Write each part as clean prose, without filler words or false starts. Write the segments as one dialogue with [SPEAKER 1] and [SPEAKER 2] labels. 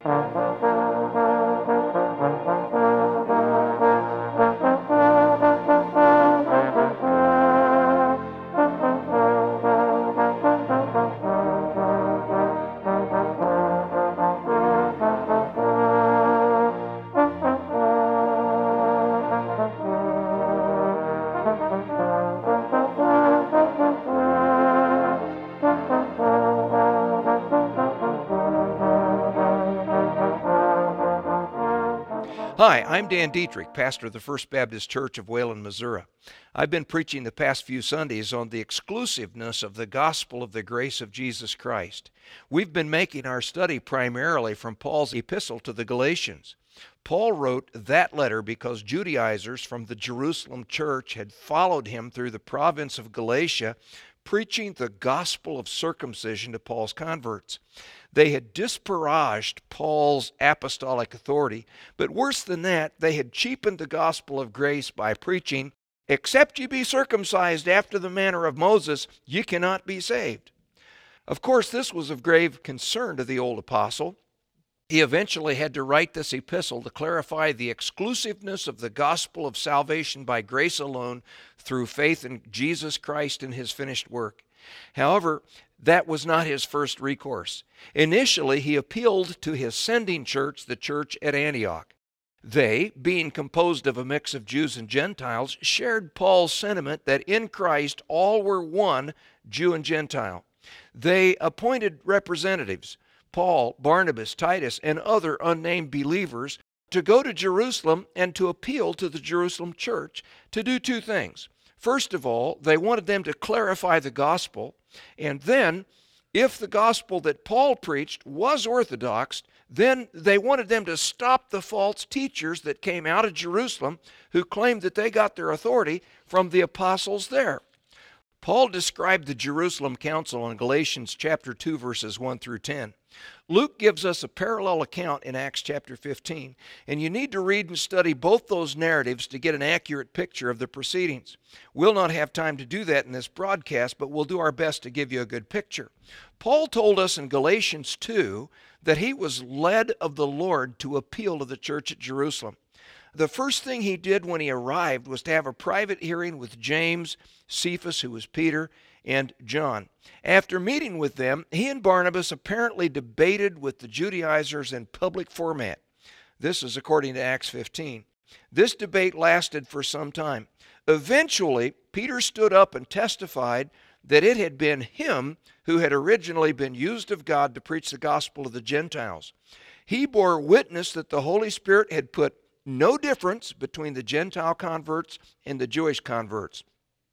[SPEAKER 1] Hi, I'm Dan Dietrich, pastor of the First Baptist Church of Wayland, Missouri. I've been preaching the past few Sundays on the exclusiveness of the gospel of the grace of Jesus Christ. We've been making our study primarily from Paul's epistle to the Galatians. Paul wrote that letter because Judaizers from the Jerusalem church had followed him through the province of Galatia, preaching the gospel of circumcision to Paul's converts. They had disparaged Paul's apostolic authority, but worse than that, they had cheapened the gospel of grace by preaching, "Except ye be circumcised after the manner of Moses, ye cannot be saved." Of course, this was of grave concern to the old apostle. He eventually had to write this epistle to clarify the exclusiveness of the gospel of salvation by grace alone through faith in Jesus Christ and his finished work. However, that was not his first recourse. Initially, he appealed to his sending church, the church at Antioch. They, being composed of a mix of Jews and Gentiles, shared Paul's sentiment that in Christ all were one, Jew and Gentile. They appointed representatives, Paul, Barnabas, Titus, and other unnamed believers, to go to Jerusalem and to appeal to the Jerusalem church to do two things. First of all, they wanted them to clarify the gospel, and then, if the gospel that Paul preached was orthodox, then they wanted them to stop the false teachers that came out of Jerusalem who claimed that they got their authority from the apostles there. Paul described the Jerusalem council in Galatians chapter 2, verses 1 through 10. Luke gives us a parallel account in Acts chapter 15, and you need to read and study both those narratives to get an accurate picture of the proceedings. We'll not have time to do that in this broadcast, but we'll do our best to give you a good picture. Paul told us in Galatians 2 that he was led of the Lord to appeal to the church at Jerusalem. The first thing he did when he arrived was to have a private hearing with James, Cephas, who was Peter, and John. After meeting with them, he and Barnabas apparently debated with the Judaizers in public format. This is according to Acts 15. This debate lasted for some time. Eventually, Peter stood up and testified that it had been him who had originally been used of God to preach the gospel of the Gentiles. He bore witness that the Holy Spirit had put no difference between the Gentile converts and the Jewish converts.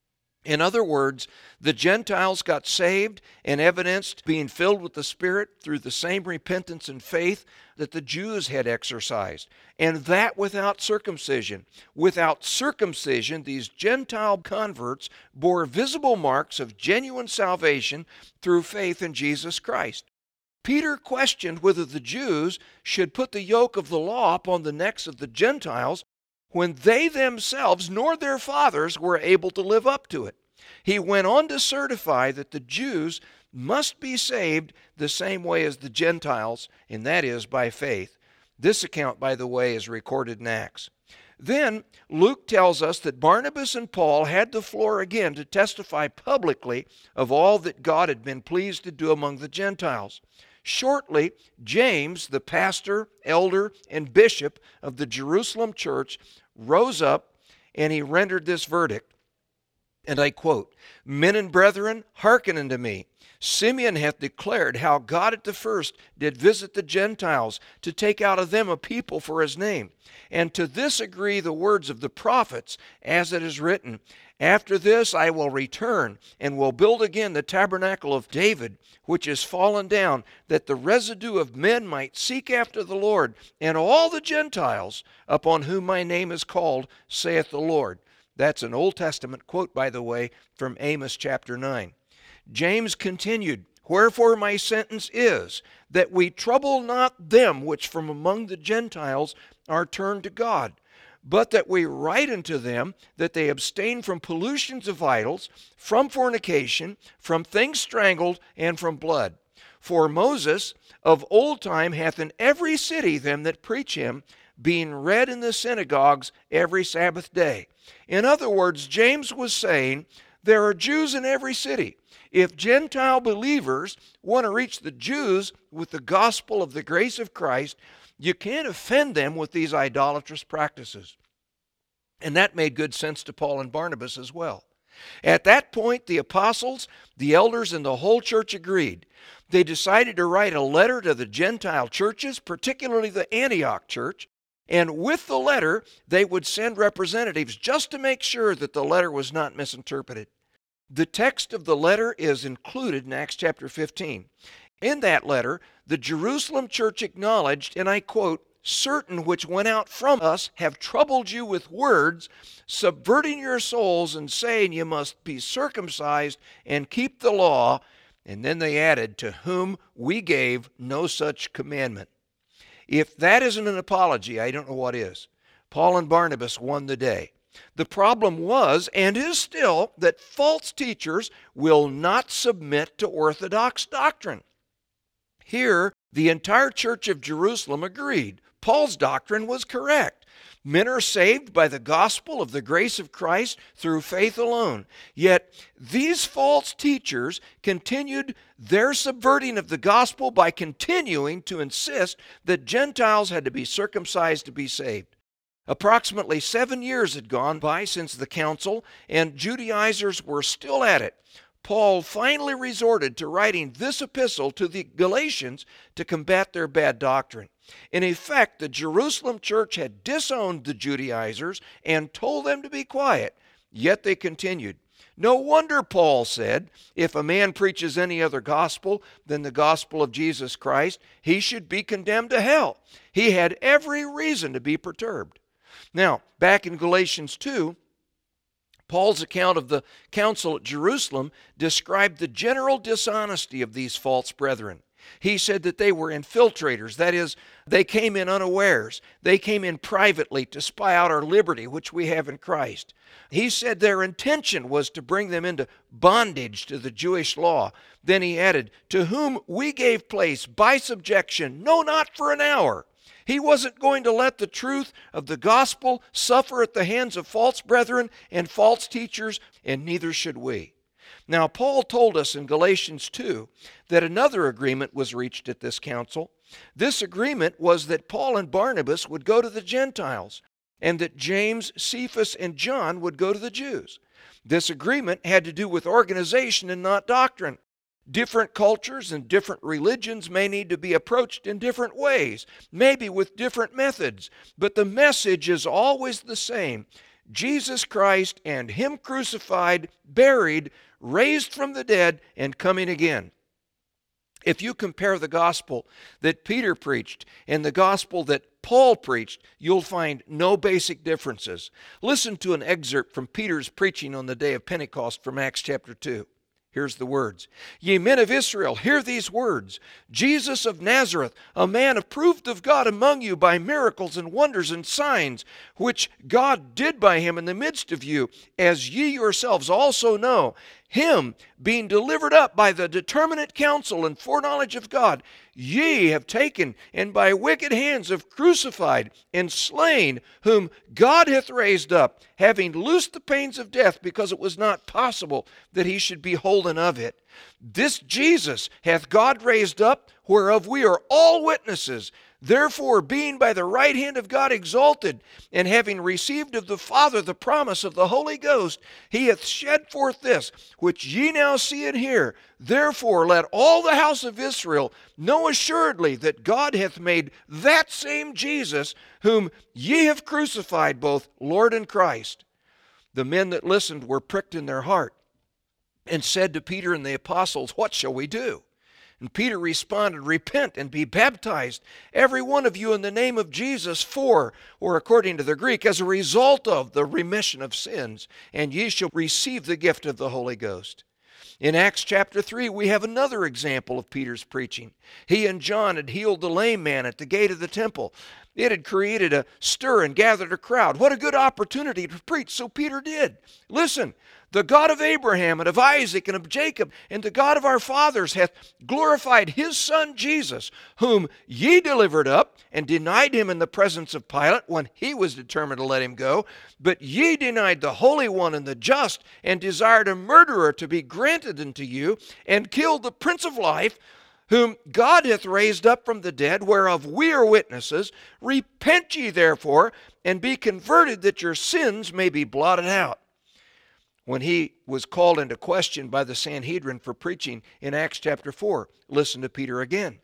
[SPEAKER 1] In other words, the Gentiles got saved and evidenced being filled with the Spirit through the same repentance and faith that the Jews had exercised, and that without circumcision. Without circumcision, these Gentile converts bore visible marks of genuine salvation through faith in Jesus Christ. Peter questioned whether the Jews should put the yoke of the law upon the necks of the Gentiles when they themselves nor their fathers were able to live up to it. He went on to certify that the Jews must be saved the same way as the Gentiles, and that is by faith. This account, by the way, is recorded in Acts. Then Luke tells us that Barnabas and Paul had the floor again to testify publicly of all that God had been pleased to do among the Gentiles. Shortly, James, the pastor, elder, and bishop of the Jerusalem church, rose up and he rendered this verdict. And I quote, "Men and brethren, hearken unto me. Simeon hath declared how God at the first did visit the Gentiles to take out of them a people for his name. And to this agree the words of the prophets, as it is written, After this I will return, and will build again the tabernacle of David, which is fallen down, that the residue of men might seek after the Lord, and all the Gentiles upon whom my name is called, saith the Lord." That's an Old Testament quote, by the way, from Amos chapter 9. James continued, "Wherefore my sentence is, that we trouble not them which from among the Gentiles are turned to God, but that we write unto them that they abstain from pollutions of idols, from fornication, from things strangled, and from blood. For Moses of old time hath in every city them that preach him, being read in the synagogues every Sabbath day. In other words, James was saying there are Jews in every city. If Gentile believers want to reach the Jews with the gospel of the grace of Christ, you can't offend them with these idolatrous practices. And that made good sense to Paul and Barnabas as well. At that point, the apostles, the elders, and the whole church agreed. They decided to write a letter to the Gentile churches, particularly the Antioch church, and with the letter, they would send representatives just to make sure that the letter was not misinterpreted. The text of the letter is included in Acts chapter 15. In that letter, the Jerusalem church acknowledged, and I quote, "Certain which went out from us have troubled you with words, subverting your souls and saying you must be circumcised and keep the law." And then they added, "to whom we gave no such commandment." If that isn't an apology, I don't know what is. Paul and Barnabas won the day. The problem was, and is still, that false teachers will not submit to orthodox doctrine. Here, the entire church of Jerusalem agreed. Paul's doctrine was correct. Men are saved by the gospel of the grace of Christ through faith alone. Yet these false teachers continued their subverting of the gospel by continuing to insist that Gentiles had to be circumcised to be saved. Approximately 7 years had gone by since the council, and Judaizers were still at it. Paul finally resorted to writing this epistle to the Galatians to combat their bad doctrine. In effect, the Jerusalem church had disowned the Judaizers and told them to be quiet, yet they continued. No wonder Paul said, if a man preaches any other gospel than the gospel of Jesus Christ, he should be condemned to hell. He had every reason to be perturbed. Now, back in Galatians 2, Paul's account of the council at Jerusalem described the general dishonesty of these false brethren. He said that they were infiltrators. That is, they came in unawares. They came in privately to spy out our liberty, which we have in Christ. He said their intention was to bring them into bondage to the Jewish law. Then he added, to whom we gave place by subjection, no, not for an hour. He wasn't going to let the truth of the gospel suffer at the hands of false brethren and false teachers, and neither should we. Now, Paul told us in Galatians 2 that another agreement was reached at this council. This agreement was that Paul and Barnabas would go to the Gentiles, and that James, Cephas, and John would go to the Jews. This agreement had to do with organization and not doctrine. Different cultures and different religions may need to be approached in different ways, maybe with different methods, but the message is always the same. Jesus Christ and Him crucified, buried, raised from the dead, and coming again. If you compare the gospel that Peter preached and the gospel that Paul preached, you'll find no basic differences. Listen to an excerpt from Peter's preaching on the day of Pentecost from Acts chapter 2. Here's the words. Ye men of Israel, hear these words. Jesus of Nazareth, a man approved of God among you by miracles and wonders and signs, which God did by him in the midst of you, as ye yourselves also know. Him, being delivered up by the determinate counsel and foreknowledge of God, ye have taken, and by wicked hands have crucified and slain, whom God hath raised up, having loosed the pains of death, because it was not possible that he should be holden of it. This Jesus hath God raised up, whereof we are all witnesses. Therefore, being by the right hand of God exalted, and having received of the Father the promise of the Holy Ghost, he hath shed forth this, which ye now see and hear. Therefore, let all the house of Israel know assuredly that God hath made that same Jesus, whom ye have crucified, both Lord and Christ. The men that listened were pricked in their heart, and said to Peter and the apostles, What shall we do? And Peter responded, Repent and be baptized, every one of you, in the name of Jesus, for, or according to the Greek, as a result of the remission of sins, and ye shall receive the gift of the Holy Ghost. In Acts chapter 3, we have another example of Peter's preaching. He and John had healed the lame man at the gate of the temple. It had created a stir and gathered a crowd. What a good opportunity to preach, so Peter did. Listen, The God of Abraham and of Isaac and of Jacob and the God of our fathers hath glorified his Son Jesus, whom ye delivered up and denied him in the presence of Pilate when he was determined to let him go. But ye denied the Holy One and the just, and desired a murderer to be granted unto you, and killed the Prince of Life, whom God hath raised up from the dead, whereof we are witnesses. Repent ye therefore, and be converted, that your sins may be blotted out. When he was called into question by the Sanhedrin for preaching in Acts chapter 4, listen to Peter again.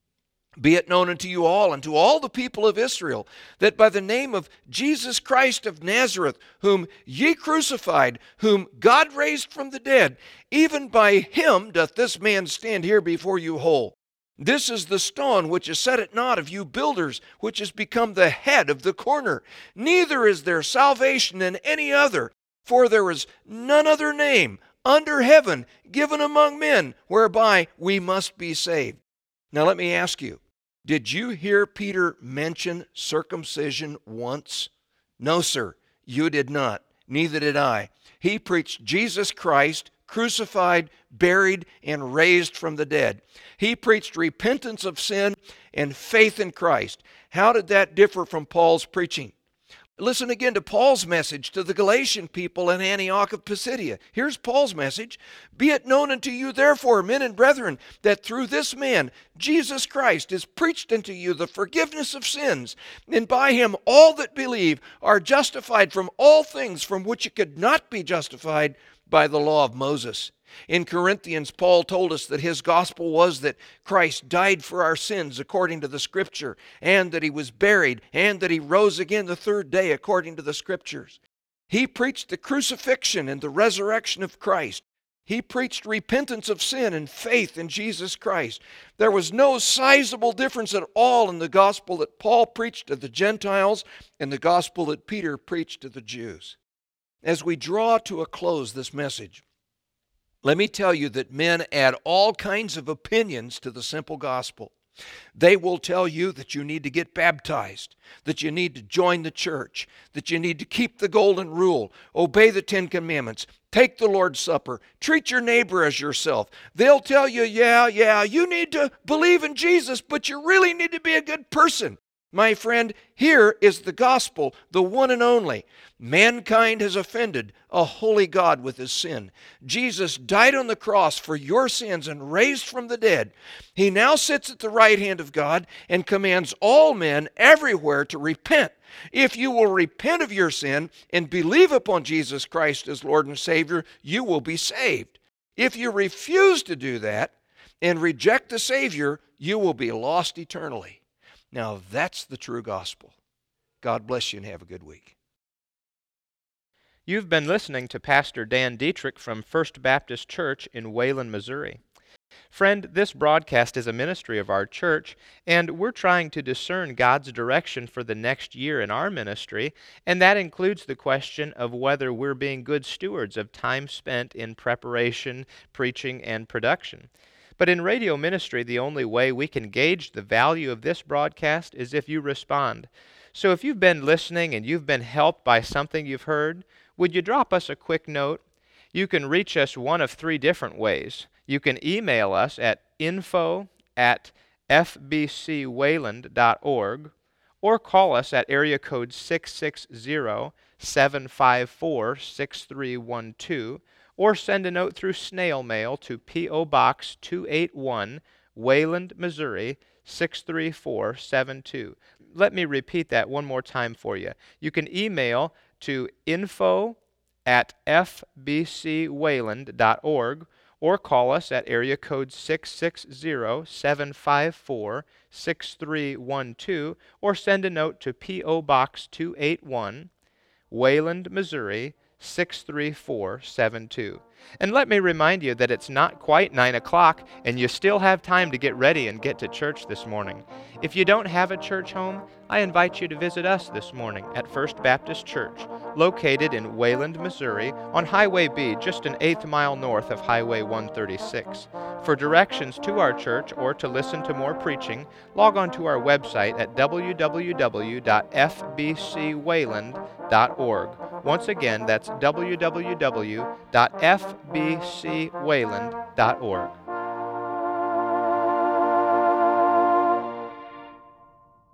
[SPEAKER 1] Be it known unto you all and to all the people of Israel, that by the name of Jesus Christ of Nazareth, whom ye crucified, whom God raised from the dead, even by him doth this man stand here before you whole. This is the stone which is set at naught of you builders, which is become the head of the corner. Neither is there salvation in any other, for there is none other name under heaven given among men whereby we must be saved. Now let me ask you, did you hear Peter mention circumcision once? No, sir, you did not. Neither did I. He preached Jesus Christ, crucified, buried, and raised from the dead. He preached repentance of sin and faith in Christ. How did that differ from Paul's preaching? Listen again to Paul's message to the Galatian people in Antioch of Pisidia. Here's Paul's message. Be it known unto you, therefore, men and brethren, that through this man, Jesus Christ, is preached unto you the forgiveness of sins, and by him all that believe are justified from all things from which it could not be justified by the law of Moses. In Corinthians, Paul told us that his gospel was that Christ died for our sins according to the Scripture, and that he was buried, and that he rose again the third day according to the Scriptures. He preached the crucifixion and the resurrection of Christ. He preached repentance of sin and faith in Jesus Christ. There was no sizable difference at all in the gospel that Paul preached to the Gentiles and the gospel that Peter preached to the Jews. As we draw to a close this message, let me tell you that men add all kinds of opinions to the simple gospel. They will tell you that you need to get baptized, that you need to join the church, that you need to keep the golden rule, obey the 10 Commandments, take the Lord's Supper, treat your neighbor as yourself. They'll tell you, yeah, you need to believe in Jesus, but you really need to be a good person. My friend, here is the gospel, the one and only. Mankind has offended a holy God with his sin. Jesus died on the cross for your sins and raised from the dead. He now sits at the right hand of God and commands all men everywhere to repent. If you will repent of your sin and believe upon Jesus Christ as Lord and Savior, you will be saved. If you refuse to do that and reject the Savior, you will be lost eternally. Now, that's the true gospel. God bless you and have a good week.
[SPEAKER 2] You've been listening to Pastor Dan Dietrich from First Baptist Church in Wayland, Missouri. Friend, this broadcast is a ministry of our church, and we're trying to discern God's direction for the next year in our ministry, and that includes the question of whether we're being good stewards of time spent in preparation, preaching, and production. But in radio ministry, the only way we can gauge the value of this broadcast is if you respond. So if you've been listening and you've been helped by something you've heard, would you drop us a quick note? You can reach us one of 3 different ways. You can email us at info@fbcwayland.org or call us at area code 660-754-6312 or send a note through snail mail to P.O. Box 281, Wayland, Missouri, 63472. Let me repeat that one more time for you. You can email to info@fbcwayland.org or call us at area code 660-754-6312 or send a note to P.O. Box 281, Wayland, Missouri, 63472. And let me remind you that it's not quite 9 o'clock and you still have time to get ready and get to church this morning. If you don't have a church home, I invite you to visit us this morning at First Baptist Church, located in Wayland, Missouri, on Highway B, just an 1/8 mile north of Highway 136. For directions to our church or to listen to more preaching, log on to our website at www.fbcwayland.org Once again, that's www.fbcwayland.org.